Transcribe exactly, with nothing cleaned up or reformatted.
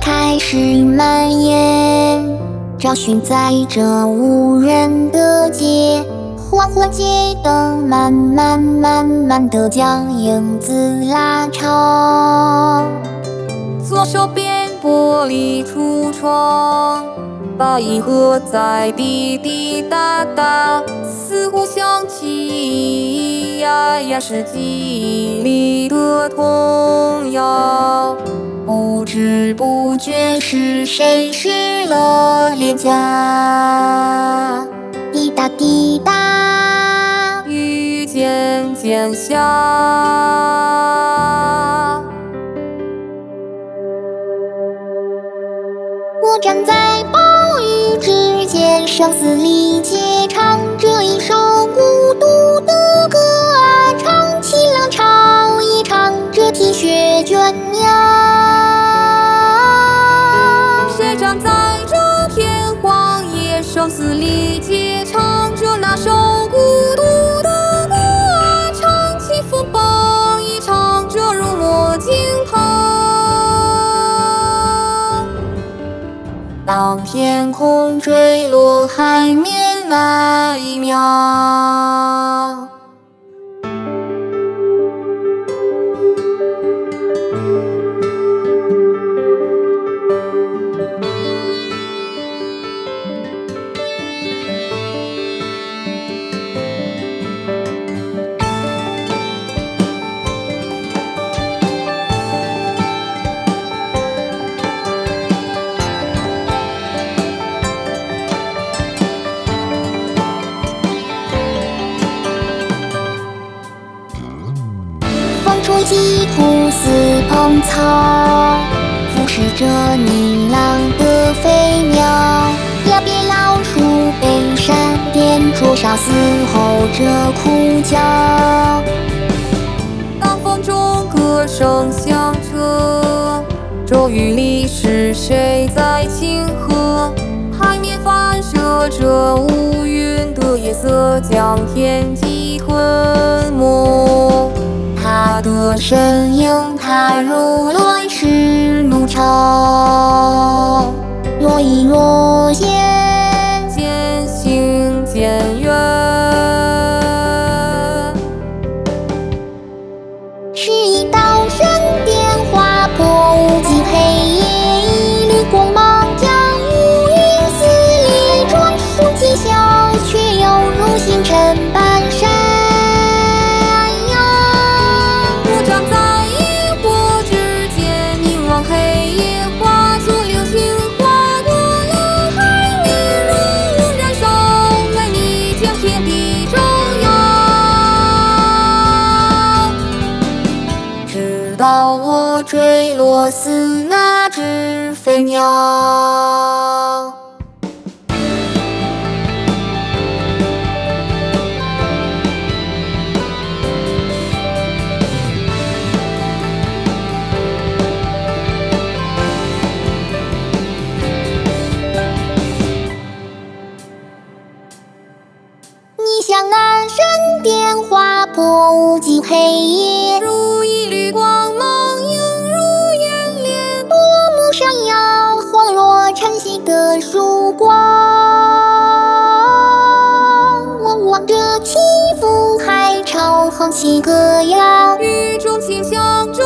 开始蔓延，找寻在这无人的街，缓缓街灯慢慢慢慢地将影子拉长。 左手边玻璃橱窗，把银河在滴滴答答，似乎响起呀呀是记忆里的童谣。不知不觉是谁湿了脸颊， 滴答滴答， 雨渐渐下。 我站在暴雨之间，声嘶力竭唱着一首孤独的歌啊，唱起浪潮，也唱着啼血倦鸟。 谁站在这片荒野，声嘶力竭唱着那首孤独的歌啊，唱起风暴，也唱着如墨惊涛。当天空坠落海面那一秒， 风吹起枯丝蓬草，俯视着你浪的飞鸟。呀，别老鼠被闪电灼伤，嘶吼着哭叫。 当风中歌声响彻，骤雨里是谁在庆贺？海面反射着乌云的夜色，将天际吞没。他的身影踏入乱世怒潮，若隐若现， 渐行渐远。 是一道闪电划破无际黑夜，一缕光芒将乌云撕裂，转瞬即消，却又如星辰般闪。 到我坠落似那只飞鸟。 你像那闪电划破无际黑夜， 如一缕光芒映入眼帘， 多么闪耀，恍若晨曦的曙光。我望着起伏海潮，哼起歌谣， 雨中清香。